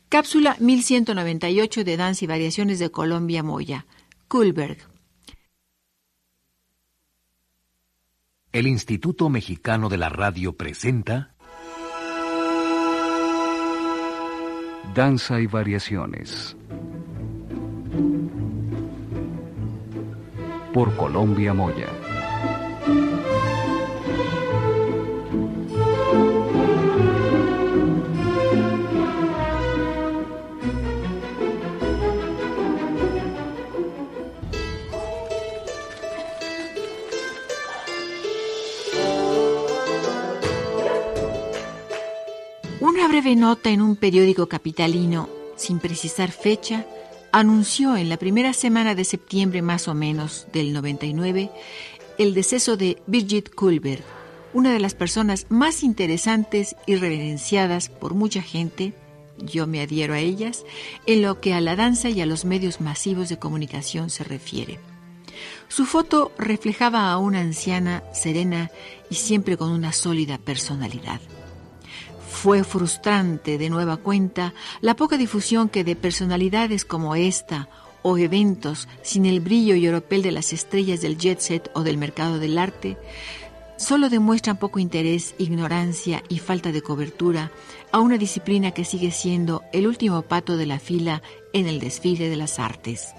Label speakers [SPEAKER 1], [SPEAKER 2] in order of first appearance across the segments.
[SPEAKER 1] Cápsula 1198 de Danza y Variaciones de Colombia Moya. Cullberg.
[SPEAKER 2] El Instituto Mexicano de la Radio presenta
[SPEAKER 3] Danza y Variaciones por Colombia Moya.
[SPEAKER 1] Una breve nota en un periódico capitalino, sin precisar fecha, anunció en la primera semana de septiembre más o menos del 99 el deceso de Birgit Cullberg, una de las personas más interesantes y reverenciadas por mucha gente, yo me adhiero a ellas, en lo que a la danza y a los medios masivos de comunicación se refiere. Su foto reflejaba a una anciana serena y siempre con una sólida personalidad. Fue frustrante, de nueva cuenta, la poca difusión que de personalidades como esta o eventos sin el brillo y oropel de las estrellas del jet set o del mercado del arte solo demuestran poco interés, ignorancia y falta de cobertura a una disciplina que sigue siendo el último pato de la fila en el desfile de las artes.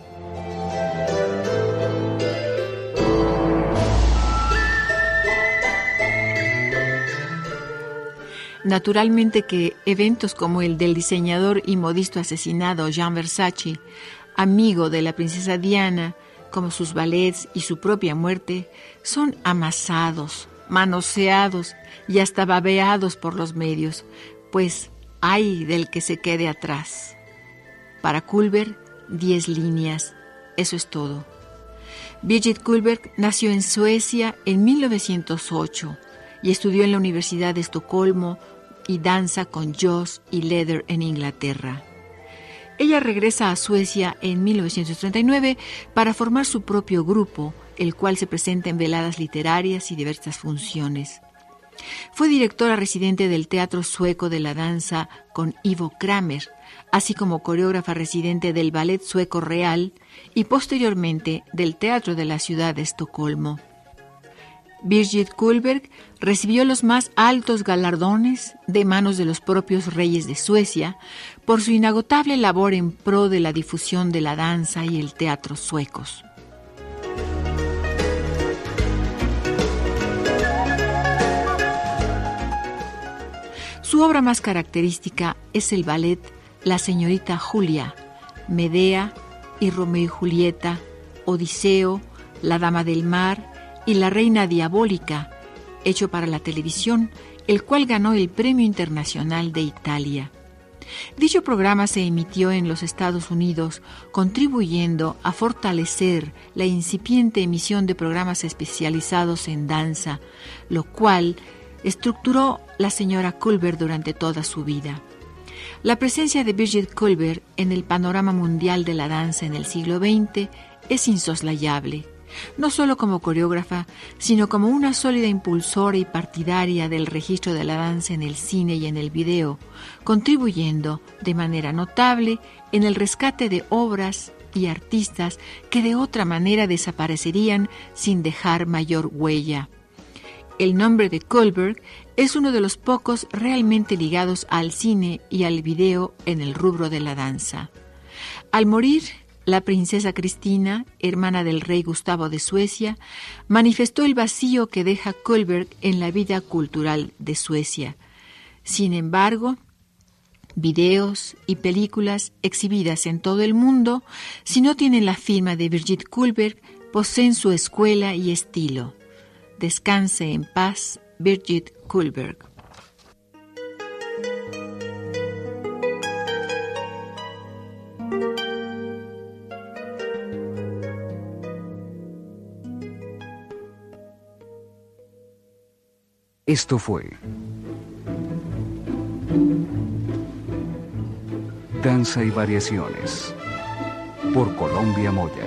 [SPEAKER 1] Naturalmente que eventos como el del diseñador y modisto asesinado Jean Versace, amigo de la princesa Diana, como sus ballets y su propia muerte, son amasados, manoseados y hasta babeados por los medios, pues ay del que se quede atrás. Para Cullberg, 10 líneas, eso es todo. Birgit Cullberg nació en Suecia en 1908 y estudió en la Universidad de Estocolmo y danza con Joss y Leder en Inglaterra. Ella regresa a Suecia en 1939 para formar su propio grupo, el cual se presenta en veladas literarias y diversas funciones. Fue directora residente del Teatro Sueco de la Danza con Ivo Kramer, así como coreógrafa residente del Ballet Sueco Real y posteriormente del Teatro de la Ciudad de Estocolmo. Birgit Cullberg recibió los más altos galardones de manos de los propios reyes de Suecia por su inagotable labor en pro de la difusión de la danza y el teatro suecos. Su obra más característica es el ballet La señorita Julia, Medea y Romeo y Julieta, Odiseo, La dama del mar y La reina diabólica, hecho para la televisión, el cual ganó el Premio Internacional de Italia. Dicho programa se emitió en los Estados Unidos, contribuyendo a fortalecer la incipiente emisión de programas especializados en danza, lo cual estructuró la señora Cullberg durante toda su vida. La presencia de Birgit Cullberg en el panorama mundial de la danza en el siglo XX es insoslayable, no solo como coreógrafa, sino como una sólida impulsora y partidaria del registro de la danza en el cine y en el video, contribuyendo de manera notable en el rescate de obras y artistas que de otra manera desaparecerían sin dejar mayor huella. El nombre de Cullberg es uno de los pocos realmente ligados al cine y al video en el rubro de la danza. Al morir, la princesa Cristina, hermana del rey Gustavo de Suecia, manifestó el vacío que deja Cullberg en la vida cultural de Suecia. Sin embargo, videos y películas exhibidas en todo el mundo, si no tienen la firma de Birgit Cullberg, poseen su escuela y estilo. Descanse en paz, Birgit Cullberg.
[SPEAKER 3] Esto fue Danza y Variaciones por Colombia Moya.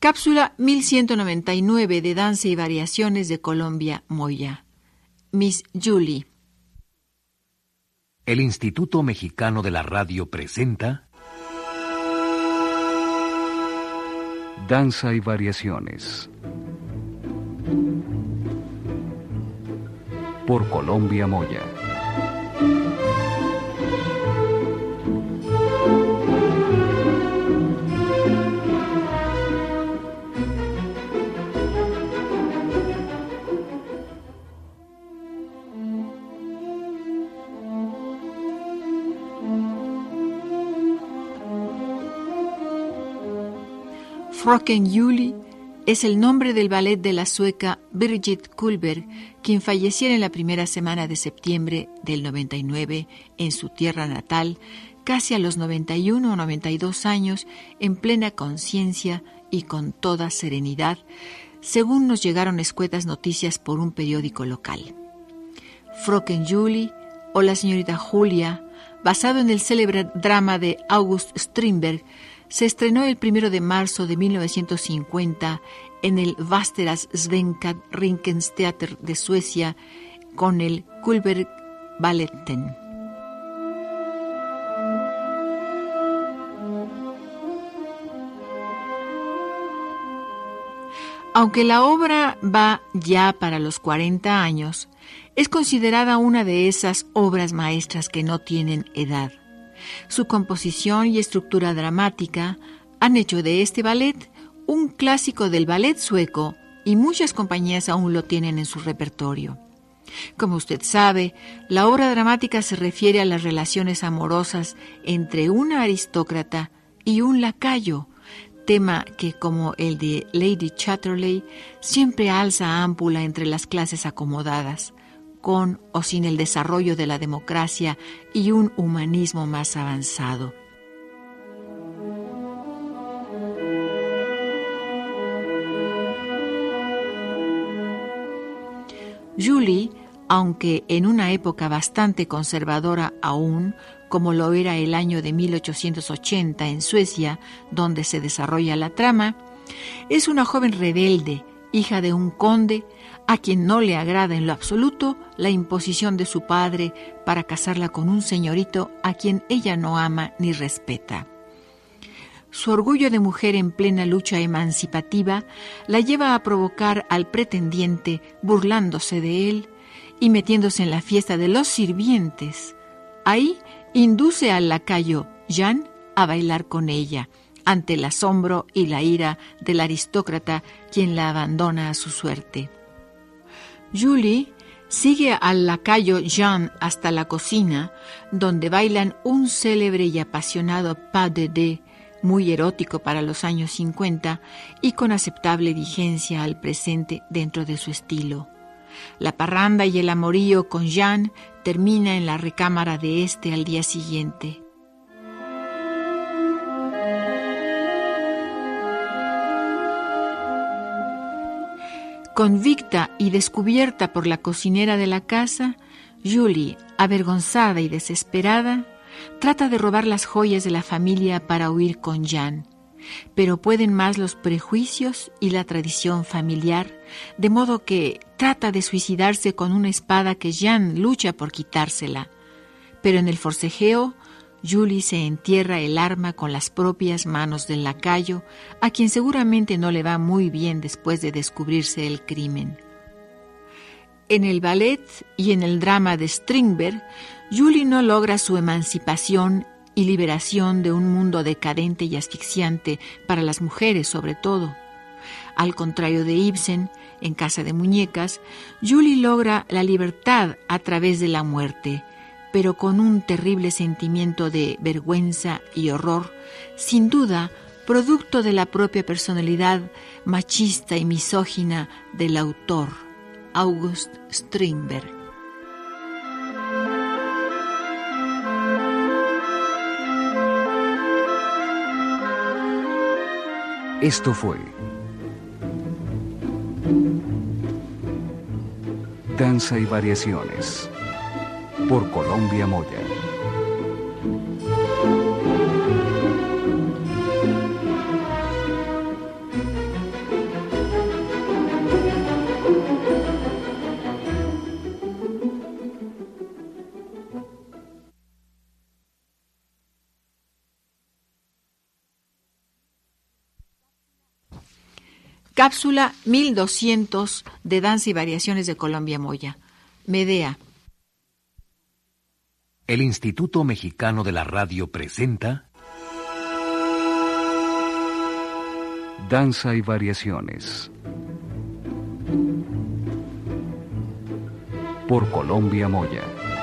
[SPEAKER 1] Cápsula 1199 de Danza y Variaciones de Colombia Moya. Miss Julie.
[SPEAKER 2] El Instituto Mexicano de la Radio presenta
[SPEAKER 3] Danza y Variaciones por Colombia Moya.
[SPEAKER 1] Fröken Julie es el nombre del ballet de la sueca Birgit Cullberg, quien falleciera en la primera semana de septiembre del 99 en su tierra natal, casi a los 91 o 92 años, en plena conciencia y con toda serenidad, según nos llegaron escuetas noticias por un periódico local. Fröken Julie, o la señorita Julia, basado en el célebre drama de August Strindberg, se estrenó el 1 de marzo de 1950 en el Västerås Svenska Riksteatern de Suecia con el Cullbergbaletten. Aunque la obra va ya para los 40 años, es considerada una de esas obras maestras que no tienen edad. Su composición y estructura dramática han hecho de este ballet un clásico del ballet sueco y muchas compañías aún lo tienen en su repertorio. Como usted sabe, la obra dramática se refiere a las relaciones amorosas entre una aristócrata y un lacayo, tema que, como el de Lady Chatterley, siempre alza ámpula entre las clases acomodadas, con o sin el desarrollo de la democracia y un humanismo más avanzado. Julie, aunque en una época bastante conservadora aún, como lo era el año de 1880 en Suecia, donde se desarrolla la trama, es una joven rebelde, hija de un conde, a quien no le agrada en lo absoluto la imposición de su padre para casarla con un señorito a quien ella no ama ni respeta. Su orgullo de mujer en plena lucha emancipativa la lleva a provocar al pretendiente burlándose de él y metiéndose en la fiesta de los sirvientes. Ahí induce al lacayo Jan a bailar con ella, ante el asombro y la ira del aristócrata, quien la abandona a su suerte. Julie sigue al lacayo Jean hasta la cocina, donde bailan un célebre y apasionado pas de deux, muy erótico para los años 50 y con aceptable vigencia al presente dentro de su estilo. La parranda y el amorío con Jean termina en la recámara de este al día siguiente. Convicta y descubierta por la cocinera de la casa, Julie, avergonzada y desesperada, trata de robar las joyas de la familia para huir con Jan, pero pueden más los prejuicios y la tradición familiar, de modo que trata de suicidarse con una espada que Jan lucha por quitársela. Pero en el forcejeo, Julie se entierra el arma con las propias manos del lacayo, a quien seguramente no le va muy bien después de descubrirse el crimen. En el ballet y en el drama de Strindberg, Julie no logra su emancipación y liberación de un mundo decadente y asfixiante para las mujeres sobre todo. Al contrario de Ibsen, en Casa de Muñecas, Julie logra la libertad a través de la muerte, pero con un terrible sentimiento de vergüenza y horror, sin duda producto de la propia personalidad machista y misógina del autor, August Strindberg.
[SPEAKER 3] Esto fue Danza y Variaciones por Colombia Moya.
[SPEAKER 1] Cápsula 1200 de Danza y Variaciones de Colombia Moya. Medea.
[SPEAKER 2] El Instituto Mexicano de la Radio presenta
[SPEAKER 3] Danza y Variaciones. Por Colombia Moya.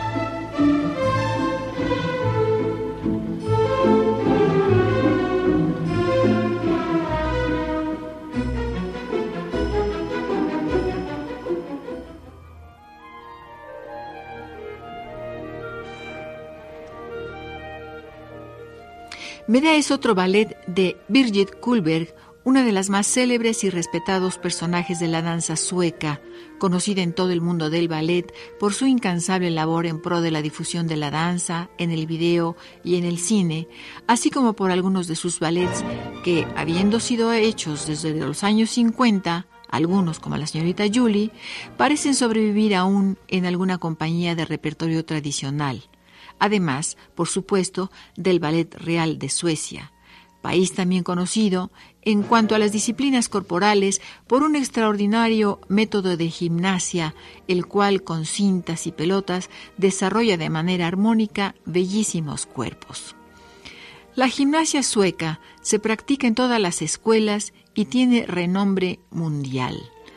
[SPEAKER 1] Medea es otro ballet de Birgit Cullberg, una de las más célebres y respetados personajes de la danza sueca, conocida en todo el mundo del ballet por su incansable labor en pro de la difusión de la danza, en el video y en el cine, así como por algunos de sus ballets que, habiendo sido hechos desde los años 50, algunos, como la señorita Julie, parecen sobrevivir aún en alguna compañía de repertorio tradicional. Además, por supuesto, del Ballet Real de Suecia, país también conocido en cuanto a las disciplinas corporales por un extraordinario método de gimnasia, el cual con cintas y pelotas desarrolla de manera armónica bellísimos cuerpos. La gimnasia sueca se practica en todas las escuelas y tiene renombre mundial.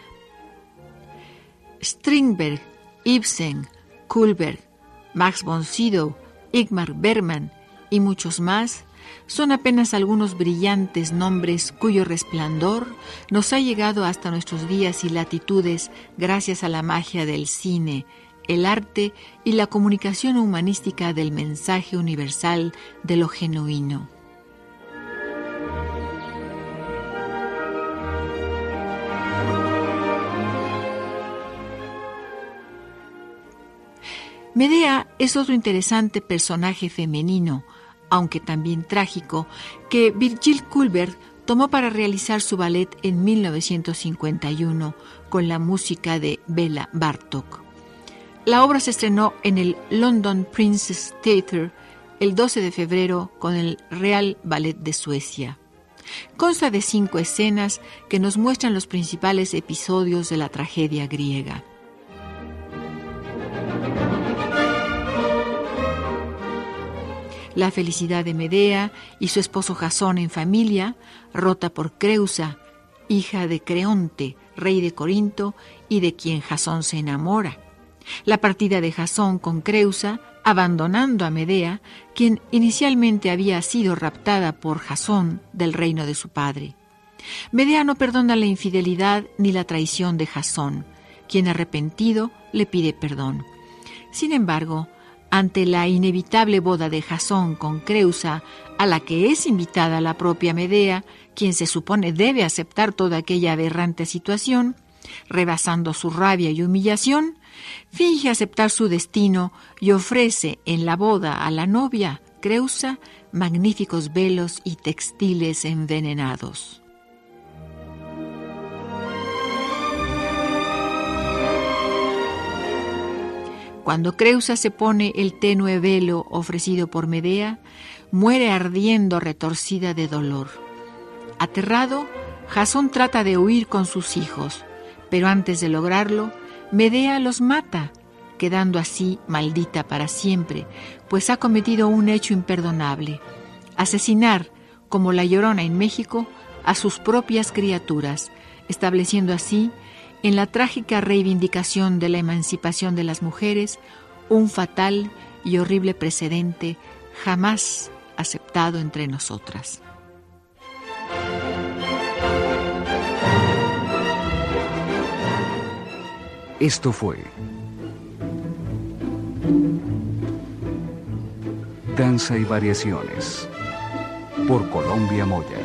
[SPEAKER 1] Strindberg, Ibsen, Cullberg, Max von Sydow, Ingmar Bergman y muchos más son apenas algunos brillantes nombres cuyo resplandor nos ha llegado hasta nuestros días y latitudes gracias a la magia del cine, el arte y la comunicación humanística del mensaje universal de lo genuino. Medea es otro interesante personaje femenino, aunque también trágico, que Birgit Cullberg tomó para realizar su ballet en 1951 con la música de Bela Bartók. La obra se estrenó en el London Princess Theatre el 12 de febrero con el Real Ballet de Suecia. Consta de 5 escenas que nos muestran los principales episodios de la tragedia griega. La felicidad de Medea y su esposo Jasón en familia, rota por Creusa, hija de Creonte, rey de Corinto, y de quien Jasón se enamora. La partida de Jasón con Creusa, abandonando a Medea, quien inicialmente había sido raptada por Jasón del reino de su padre. Medea no perdona la infidelidad ni la traición de Jasón, quien arrepentido le pide perdón. Sin embargo, ante la inevitable boda de Jasón con Creusa, a la que es invitada la propia Medea, quien se supone debe aceptar toda aquella aberrante situación, rebasando su rabia y humillación, finge aceptar su destino y ofrece en la boda a la novia, Creusa, magníficos velos y textiles envenenados. Cuando Creusa se pone el tenue velo ofrecido por Medea, muere ardiendo retorcida de dolor. Aterrado, Jasón trata de huir con sus hijos, pero antes de lograrlo, Medea los mata, quedando así maldita para siempre, pues ha cometido un hecho imperdonable: asesinar, como la Llorona en México, a sus propias criaturas, estableciendo así, en la trágica reivindicación de la emancipación de las mujeres, un fatal y horrible precedente jamás aceptado entre nosotras.
[SPEAKER 3] Esto fue Danza y Variaciones por Colombia Moya.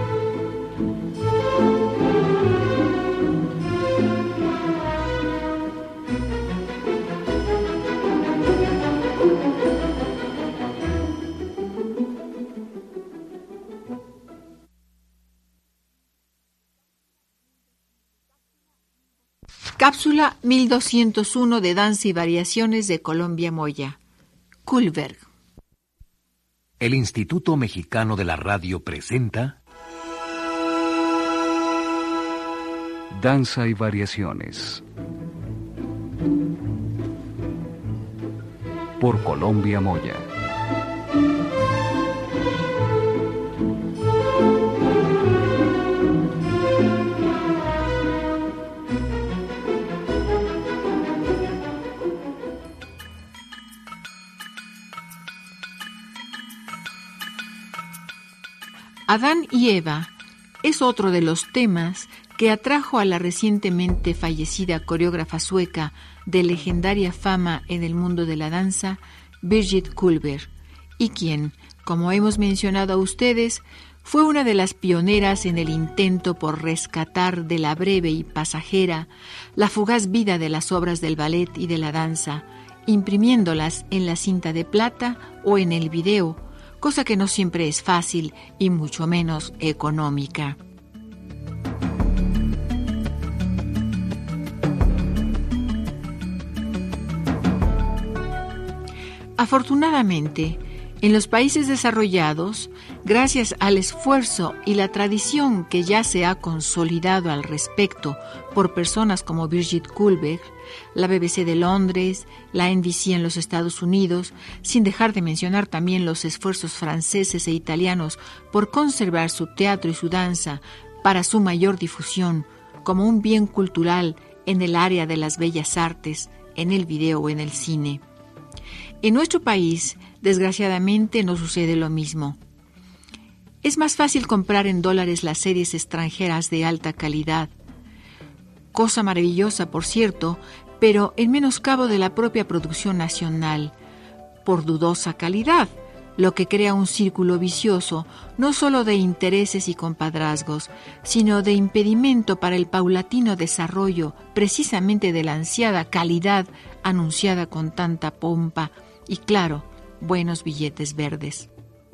[SPEAKER 1] Cápsula 1201 de Danza y Variaciones de Colombia Moya. Cullberg.
[SPEAKER 2] El Instituto Mexicano de la Radio presenta
[SPEAKER 3] Danza y variaciones. Por Colombia Moya.
[SPEAKER 1] Adán y Eva es otro de los temas que atrajo a la recientemente fallecida coreógrafa sueca de legendaria fama en el mundo de la danza, Birgit Cullberg, y quien, como hemos mencionado a ustedes, fue una de las pioneras en el intento por rescatar de la breve y pasajera la fugaz vida de las obras del ballet y de la danza, imprimiéndolas en la cinta de plata o en el video, cosa que no siempre es fácil y mucho menos económica. Afortunadamente, en los países desarrollados, gracias al esfuerzo y la tradición que ya se ha consolidado al respecto por personas como Birgit Cullberg, la BBC de Londres, la NBC en los Estados Unidos, sin dejar de mencionar también los esfuerzos franceses e italianos por conservar su teatro y su danza para su mayor difusión como un bien cultural en el área de las bellas artes, en el video o en el cine. En nuestro país, desgraciadamente, no sucede lo mismo. Es más fácil comprar en dólares las series extranjeras de alta calidad, cosa maravillosa, por cierto, pero en menoscabo de la propia producción nacional, por dudosa calidad, lo que crea un círculo vicioso no solo de intereses y compadrazgos, sino de impedimento para el paulatino desarrollo precisamente de la ansiada calidad anunciada con tanta pompa y, claro, buenos billetes verdes.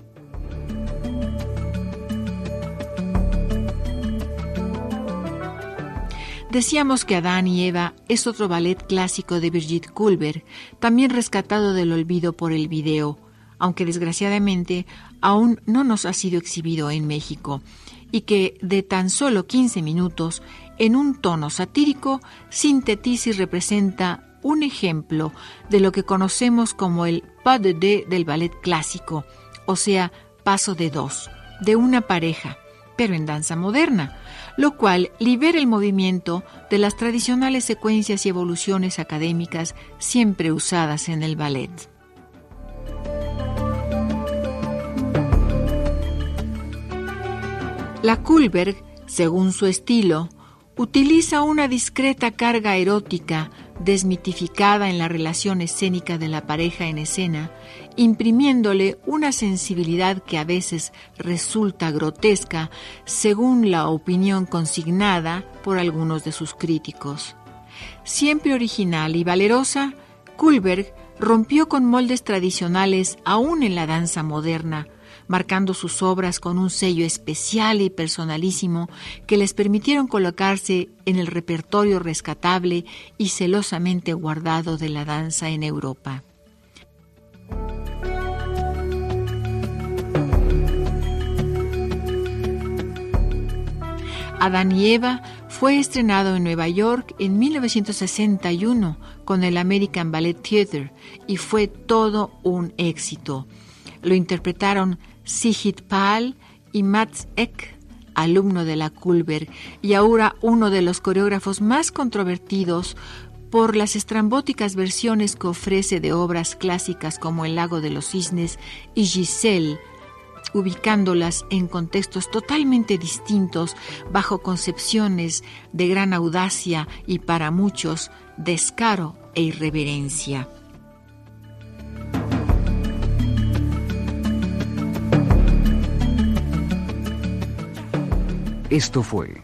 [SPEAKER 1] Decíamos que Adán y Eva es otro ballet clásico de Birgit Cullberg, también rescatado del olvido por el video, aunque desgraciadamente aún no nos ha sido exhibido en México, y que de tan solo 15 minutos, en un tono satírico, sintetiza y representa un ejemplo de lo que conocemos como el pas de deux del ballet clásico, o sea, paso de dos, de una pareja, pero en danza moderna, lo cual libera el movimiento de las tradicionales secuencias y evoluciones académicas siempre usadas en el ballet. La Cullberg, según su estilo, utiliza una discreta carga erótica desmitificada en la relación escénica de la pareja en escena, imprimiéndole una sensibilidad que a veces resulta grotesca según la opinión consignada por algunos de sus críticos. Siempre original y valerosa, Cullberg rompió con moldes tradicionales aún en la danza moderna, marcando sus obras con un sello especial y personalísimo que les permitieron colocarse en el repertorio rescatable y celosamente guardado de la danza en Europa. Adán y Eva fue estrenado en Nueva York en 1961 con el American Ballet Theatre y fue todo un éxito. Lo interpretaron Sigrid Pahl y Mats Ek, alumno de la Cullberg y ahora uno de los coreógrafos más controvertidos por las estrambóticas versiones que ofrece de obras clásicas como El lago de los cisnes y Giselle, ubicándolas en contextos totalmente distintos bajo concepciones de gran audacia y para muchos descaro e irreverencia.
[SPEAKER 3] Esto fue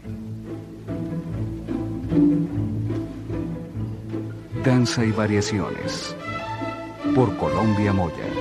[SPEAKER 3] Danza y variaciones por Colombia Moya.